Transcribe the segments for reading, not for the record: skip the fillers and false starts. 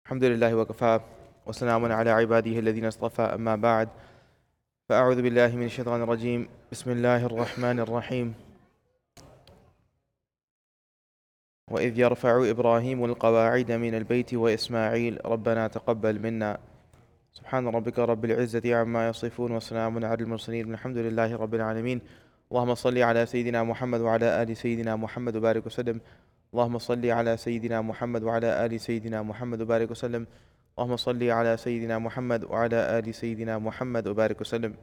الحمد لله وكفى وسلام على عباده الذين اصطفى أما بعد فأعوذ بالله من الشيطان الرجيم بسم الله الرحمن الرحيم وإذ يرفع إبراهيم القواعد من البيت وإسماعيل ربنا تقبل منا سبحان ربك رب العزة عما يصفون وسلام على المرسلين والحمد لله رب العالمين اللهم صل على سيدنا محمد وعلى آل سيدنا محمد وبارك وسلم اللهم صل على سيدنا محمد وعلى آل سيدنا محمد وبارك وسلم اللهم صل على سيدنا محمد وعلى آل سيدنا محمد وبارك وسلم.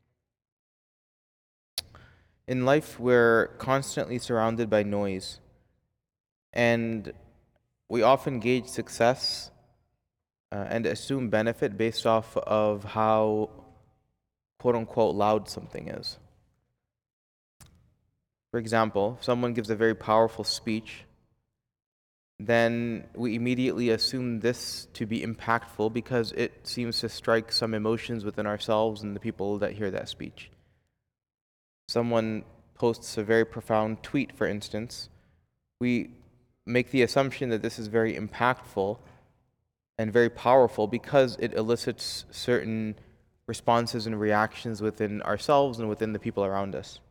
In life, we're constantly surrounded by noise, and we often gauge success and assume benefit based off of how quote-unquote loud something is. For example, if someone gives a very powerful speech, then we immediately assume this to be impactful because it seems to strike some emotions within ourselves and the people that hear that speech. Someone posts a very profound tweet, for instance, we make the assumption that this is very impactful and very powerful because it elicits certain responses and reactions within ourselves and within the people around us.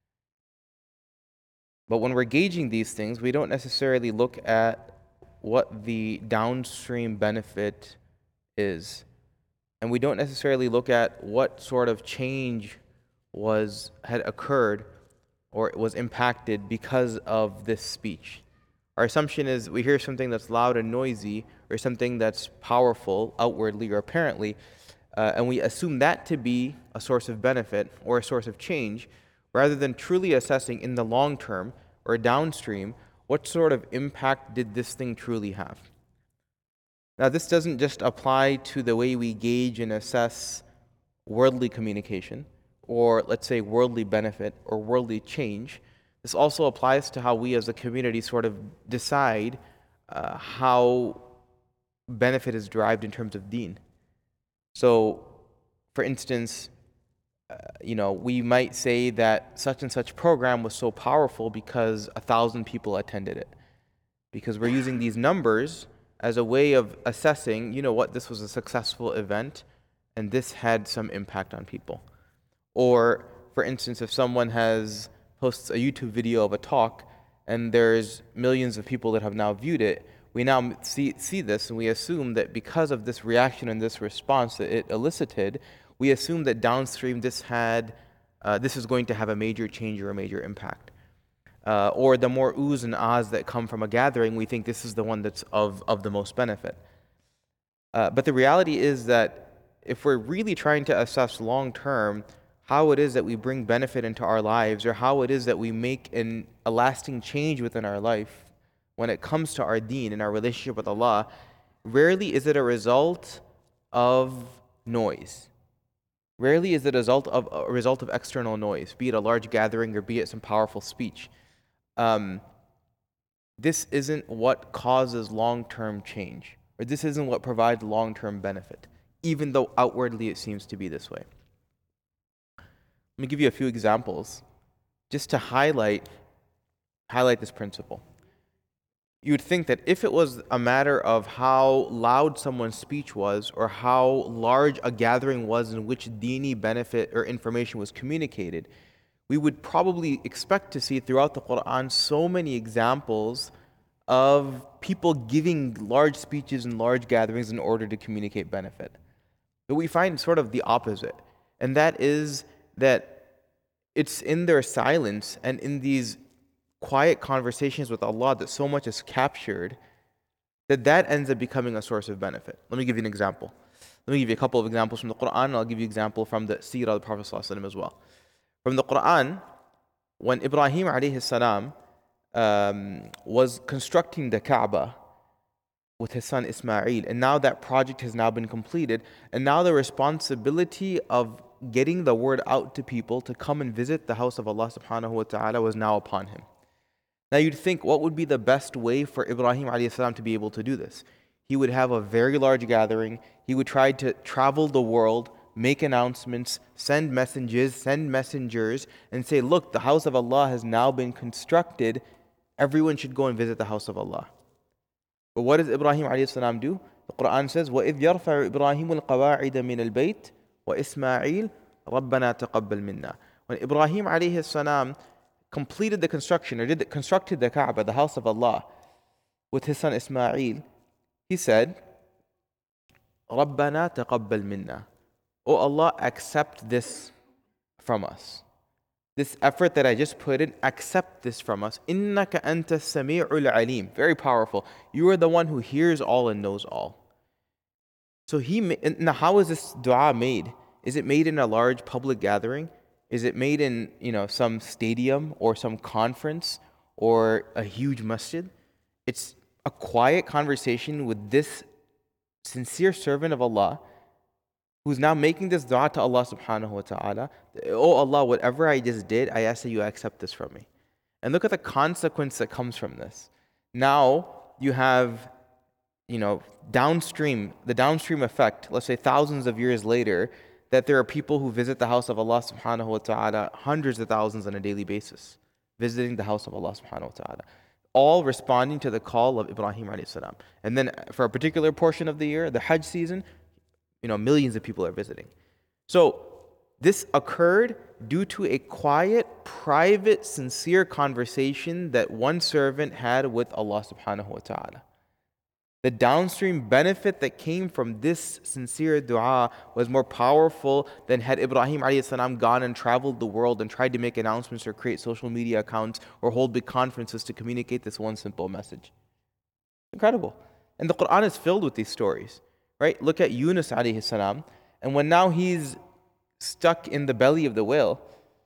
But when we're gauging these things, we don't necessarily look at what the downstream benefit is. And we don't necessarily look at what sort of change had occurred or was impacted because of this speech. Our assumption is we hear something that's loud and noisy or something that's powerful outwardly or apparently, and we assume that to be a source of benefit or a source of change, rather than truly assessing in the long term or downstream what sort of impact did this thing truly have. Now, this doesn't just apply to the way we gauge and assess worldly communication, or let's say worldly benefit or worldly change. This also applies to how we as a community sort of decide how benefit is derived in terms of deen. So, for instance, we might say that such and such program was so powerful because 1,000 people attended it. Because we're using these numbers as a way of assessing, this was a successful event and this had some impact on people. Or, for instance, if someone posts a YouTube video of a talk and there's millions of people that have now viewed it, we now see this and we assume that because of this reaction and this response that it elicited, we assume that downstream this is going to have a major change or a major impact. Or the more oohs and ahs that come from a gathering, we think this is the one that's of the most benefit. But the reality is that if we're really trying to assess long term how it is that we bring benefit into our lives, or how it is that we make a lasting change within our life when it comes to our deen and our relationship with Allah, rarely is it a result of noise. Rarely is it a result of external noise, be it a large gathering or be it some powerful speech. This isn't what causes long-term change, or this isn't what provides long-term benefit, even though outwardly it seems to be this way. Let me give you a few examples just to highlight this principle. You would think that if it was a matter of how loud someone's speech was or how large a gathering was in which dini benefit or information was communicated, we would probably expect to see throughout the Quran so many examples of people giving large speeches and large gatherings in order to communicate benefit. But we find sort of the opposite, and that is that it's in their silence and in these quiet conversations with Allah that so much is captured that ends up becoming a source of benefit. Let me give you an example. Let me give you a couple of examples from the Quran, and I'll give you an example from the Seerah of the Prophet ﷺ as well. From the Quran, when Ibrahim alayhi salam was constructing the Kaaba with his son Ismail, and now that project has now been completed, and now the responsibility of getting the word out to people to come and visit the house of Allah subhanahu wa ta'ala was now upon him. Now you'd think, what would be the best way for Ibrahim alayhi salam to be able to do this? He would have a very large gathering, he would try to travel the world, make announcements, send messengers, and say, look, the house of Allah has now been constructed, everyone should go and visit the house of Allah. But what does Ibrahim alayhi salam do? The Quran says, وَإِذْ يَرْفَعُ إِبْرَاهِيمُ الْقَوَاعِدَ مِنَ الْبَيْتِ وَإِسْمَاعِيلُ رَبَّنَا تَقَبَّلْ مِنَّا. When Ibrahim alayhi salam completed the construction, or constructed the Kaaba, the house of Allah, with his son Ismail, he said, رَبَّنَا تَقَبَّلْ مِنَّا. Oh Allah, accept this from us. This effort that I just put in, accept this from us. إِنَّكَ أَنْتَ السَّمِيعُ الْعَلِيمُ. Very powerful. You are the one who hears all and knows all. So now how is this dua made? Is it made in a large public gathering? Is it made in some stadium or some conference or a huge masjid? It's a quiet conversation with this sincere servant of Allah who's now making this dua to Allah subhanahu wa ta'ala. Oh Allah, whatever I just did, I ask that you accept this from me. And look at the consequence that comes from this. Now you have the downstream effect, let's say thousands of years later, that there are people who visit the house of Allah subhanahu wa ta'ala, hundreds of thousands on a daily basis, visiting the house of Allah subhanahu wa ta'ala, all responding to the call of Ibrahim alayhi salam. And then for a particular portion of the year, the Hajj season, millions of people are visiting. So this occurred due to a quiet, private, sincere conversation that one servant had with Allah subhanahu wa ta'ala. The downstream benefit that came from this sincere dua was more powerful than had Ibrahim alayhi salam gone and traveled the world and tried to make announcements or create social media accounts or hold big conferences to communicate this one simple message. Incredible. And the Quran is filled with these stories, right? Look at Yunus alayhi salam, and when now he's stuck in the belly of the whale,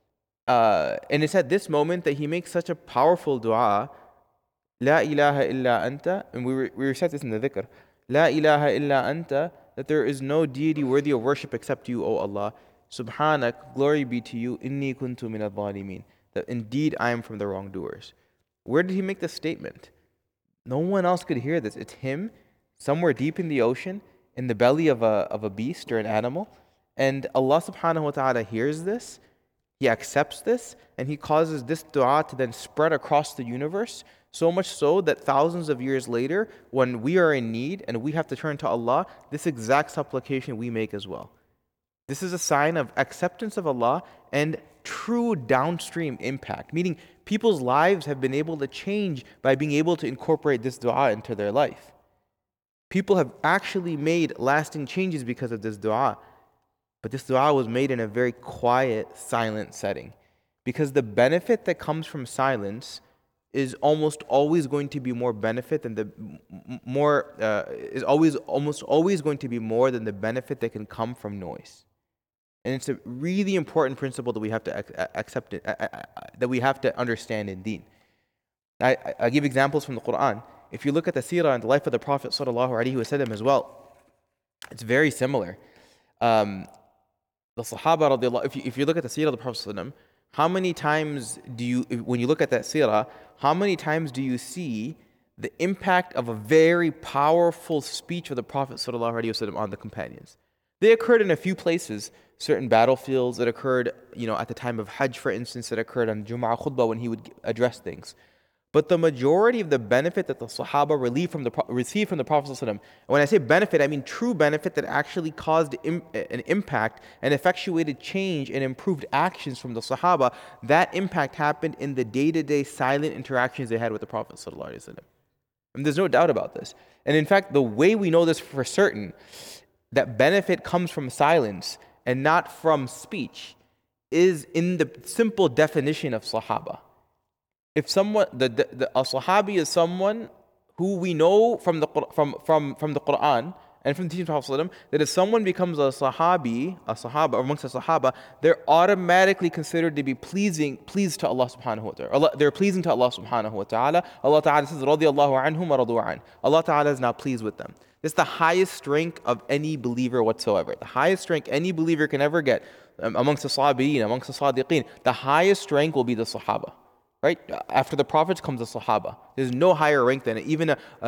and it's at this moment that he makes such a powerful dua, La ilaha illa anta, and we recite this in the dhikr, La ilaha illa anta, that there is no deity worthy of worship except you, O Allah. Subhanak, glory be to you, inni kuntu min al-zalimin, that indeed I am from the wrongdoers. Where did he make this statement? No one else could hear this. It's him, somewhere deep in the ocean, in the belly of a beast or an animal, and Allah subhanahu wa ta'ala hears this, He accepts this, and He causes this dua to then spread across the universe, so much so that thousands of years later, when we are in need and we have to turn to Allah, this exact supplication we make as well. This is a sign of acceptance of Allah and true downstream impact, meaning people's lives have been able to change by being able to incorporate this dua into their life. People have actually made lasting changes because of this dua. But this dua was made in a very quiet, silent setting. Because the benefit that comes from silence is almost always going to be more benefit than almost always going to be more than the benefit that can come from noise. And it's a really important principle that we have to accept, that we have to understand in Deen. I give examples from the Quran. If you look at the seerah and the life of the Prophet ﷺ as well, it's very similar. The Sahaba radiallahu, if you look at the seerah of the Prophet ﷺ, how many times when you look at that seerah, how many times do you see the impact of a very powerful speech of the Prophet ﷺ on the companions? They occurred in a few places, certain battlefields. It occurred, at the time of Hajj, for instance. It occurred on Jum'ah khutbah when he would address things. But the majority of the benefit that the Sahaba received from the Prophet ﷺ, and when I say benefit, I mean true benefit that actually caused an impact and effectuated change and improved actions from the Sahaba, that impact happened in the day-to-day silent interactions they had with the Prophet ﷺ. And there's no doubt about this. And in fact, the way we know this for certain, that benefit comes from silence and not from speech, is in the simple definition of Sahaba. If someone, a Sahabi is someone who we know from the Quran and from the teaching of the Prophet that if someone becomes a Sahaba amongst the Sahaba, they're automatically considered to be pleased to Allah subhanahu wa ta'ala. They're pleasing to Allah subhanahu wa ta'ala. Allah ta'ala says, رَضِيَ اللَّهُ عَنْهُمْ وَرَضُوا عَنْهُ. Allah ta'ala is now pleased with them. This is the highest rank of any believer whatsoever. The highest rank any believer can ever get amongst the Sabi'een, amongst the Sadiqeen. The highest rank will be the Sahaba. Right? After the prophets comes the Sahaba. There's no higher rank than it. Even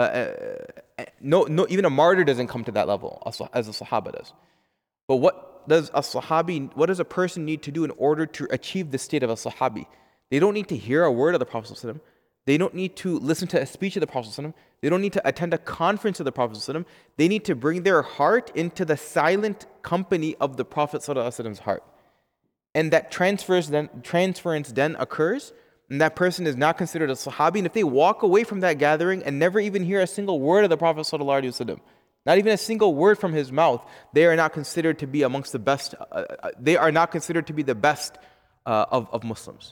a martyr doesn't come to that level as a Sahaba does. But what does a person need to do in order to achieve the state of a Sahabi? They don't need to hear a word of the Prophet ﷺ. They don't need to listen to a speech of the Prophet ﷺ. They don't need to attend a conference of the Prophet ﷺ. They need to bring their heart into the silent company of the Prophet ﷺ's heart. And that transference then occurs, and that person is not considered a Sahabi. And if they walk away from that gathering and never even hear a single word of the Prophet ﷺ, not even a single word from his mouth, they are not considered to be amongst the best. They are not considered to be the best of Muslims.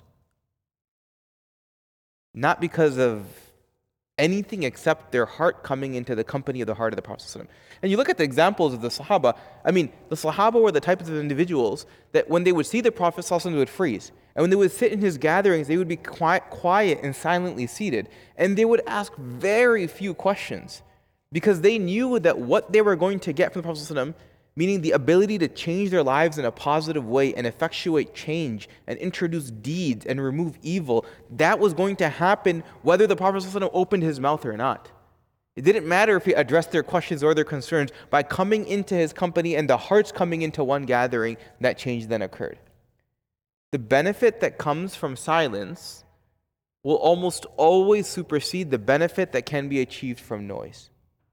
Not because of anything except their heart coming into the company of the heart of the Prophet ﷺ. And you look at the examples of the Sahaba, the Sahaba were the types of individuals that when they would see the Prophet ﷺ, they would freeze. And when they would sit in his gatherings, they would be quiet and silently seated. And they would ask very few questions because they knew that what they were going to get from the Prophet ﷺ, meaning the ability to change their lives in a positive way and effectuate change and introduce deeds and remove evil, that was going to happen whether the Prophet ﷺ opened his mouth or not. It didn't matter if he addressed their questions or their concerns. By coming into his company and the hearts coming into one gathering, that change then occurred. The benefit that comes from silence will almost always supersede the benefit that can be achieved from noise.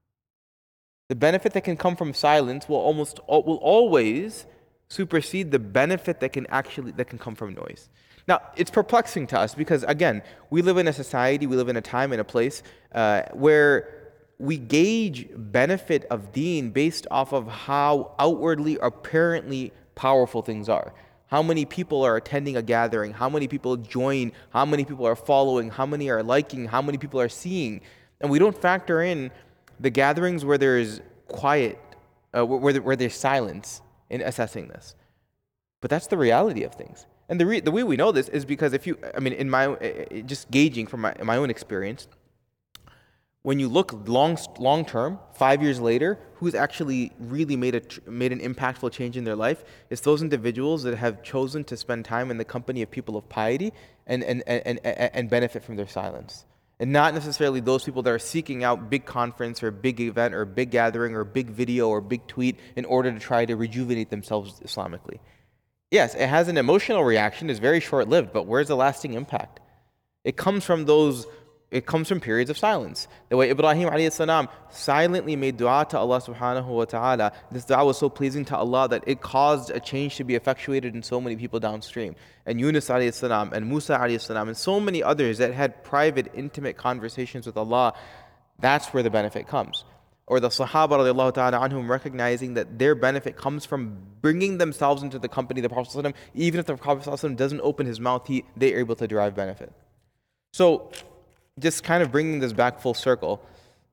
The benefit that can come from silence will always supersede the benefit that can come from noise. Now, it's perplexing to us because, again, we live in a society, we live in a time and a place where we gauge benefit of deen based off of how outwardly, apparently powerful things are. How many people are attending a gathering? How many people join? How many people are following? How many are liking? How many people are seeing? And we don't factor in the gatherings where there is quiet, where there's silence in assessing this. But that's the reality of things. And the way we know this is because in my just gauging from my own experience, when you look long term, 5 years later, who's actually really made an impactful change in their life? It's those individuals that have chosen to spend time in the company of people of piety and benefit from their silence. And not necessarily those people that are seeking out big conference or big event or big gathering or big video or big tweet in order to try to rejuvenate themselves Islamically. Yes, it has an emotional reaction, it's very short-lived, but where's the lasting impact? It comes from periods of silence. The way Ibrahim alayhi salam silently made dua to Allah subhanahu wa ta'ala, this dua was so pleasing to Allah that it caused a change to be effectuated in so many people downstream. And Yunus alayhi salam and Musa alayhi salam and so many others that had private, intimate conversations with Allah, that's where the benefit comes. Or the Sahaba radiallahu ta'ala anhum recognizing that their benefit comes from bringing themselves into the company of the Prophet ﷺ. Even if the Prophet ﷺ doesn't open his mouth, they are able to derive benefit. So, just kind of bringing this back full circle,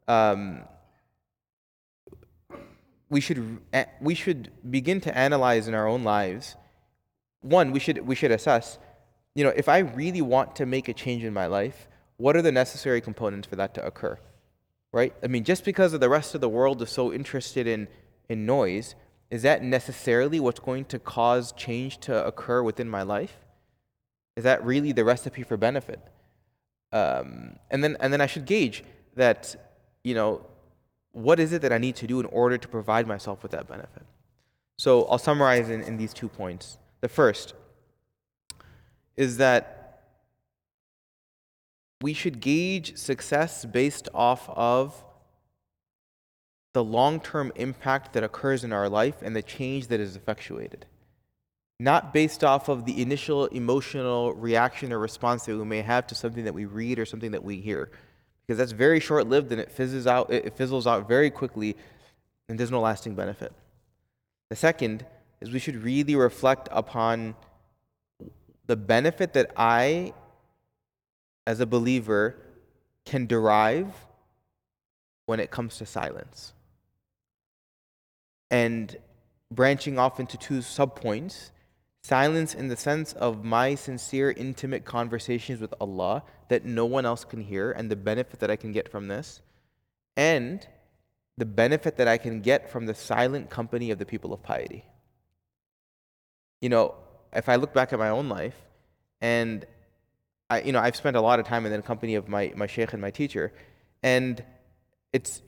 we should begin to analyze in our own lives. One, we should assess, if I really want to make a change in my life, what are the necessary components for that to occur? Right? Just because the rest of the world is so interested in noise, is that necessarily what's going to cause change to occur within my life? Is that really the recipe for benefit? And then I should gauge that, what is it that I need to do in order to provide myself with that benefit? So I'll summarize in these 2 points. The first is that we should gauge success based off of the long-term impact that occurs in our life and the change that is effectuated. Not based off of the initial emotional reaction or response that we may have to something that we read or something that we hear. Because that's very short-lived and it fizzles out very quickly and there's no lasting benefit. The second is we should really reflect upon the benefit that I, as a believer, can derive when it comes to silence. And branching off into 2 subpoints, silence in the sense of my sincere, intimate conversations with Allah that no one else can hear and the benefit that I can get from this, and the benefit that I can get from the silent company of the people of piety. If I look back at my own life, and I've spent a lot of time in the company of my shaykh and my teacher, and it's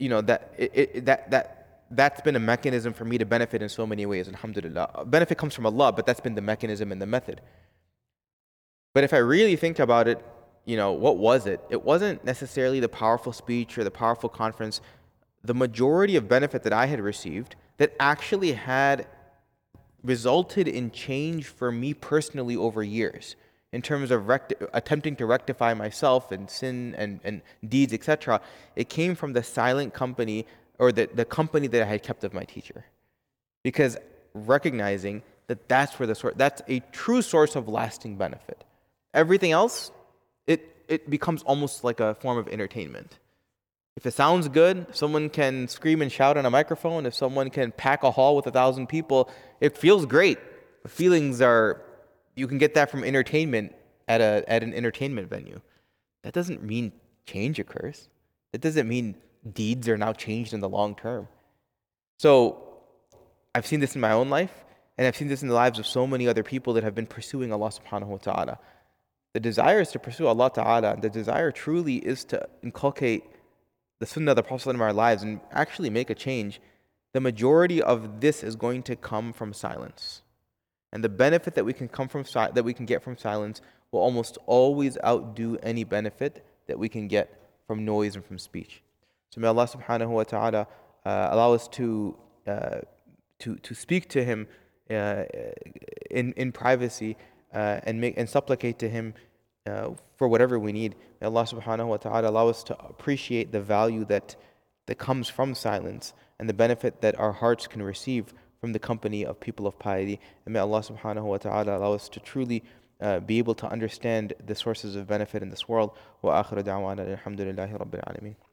that's been a mechanism for me to benefit in so many ways. Alhamdulillah, benefit comes from Allah, but that's been the mechanism and the method. But if I really think about it, what was it? It wasn't necessarily the powerful speech or the powerful conference. The majority of benefit that I had received that actually had resulted in change for me personally over years in terms of attempting to rectify myself and sin and deeds, etc. It came from the silent company, or the company that I had kept of my teacher. Because recognizing that that's a true source of lasting benefit. Everything else, it becomes almost like a form of entertainment. If it sounds good, if someone can scream and shout on a microphone, if someone can pack a hall with 1,000 people, it feels great. Feelings are, you can get that from entertainment at an entertainment venue. That doesn't mean change occurs. That doesn't mean deeds are now changed in the long term. So I've seen this in my own life, and I've seen this in the lives of so many other people that have been pursuing Allah subhanahu wa ta'ala. The desire is to pursue Allah ta'ala. The desire truly is to inculcate the sunnah of the Prophet in our lives and actually make a change. The majority of this is going to come from silence. And the benefit that we can get from silence will almost always outdo any benefit that we can get from noise and from speech. So may Allah subhanahu wa ta'ala allow us to speak to Him in privacy and supplicate to Him for whatever we need. May Allah subhanahu wa ta'ala allow us to appreciate the value that comes from silence and the benefit that our hearts can receive from the company of people of piety. And may Allah subhanahu wa ta'ala allow us to truly be able to understand the sources of benefit in this world. Wa akhiru da'wana alhamdulillahi rabbil alameen.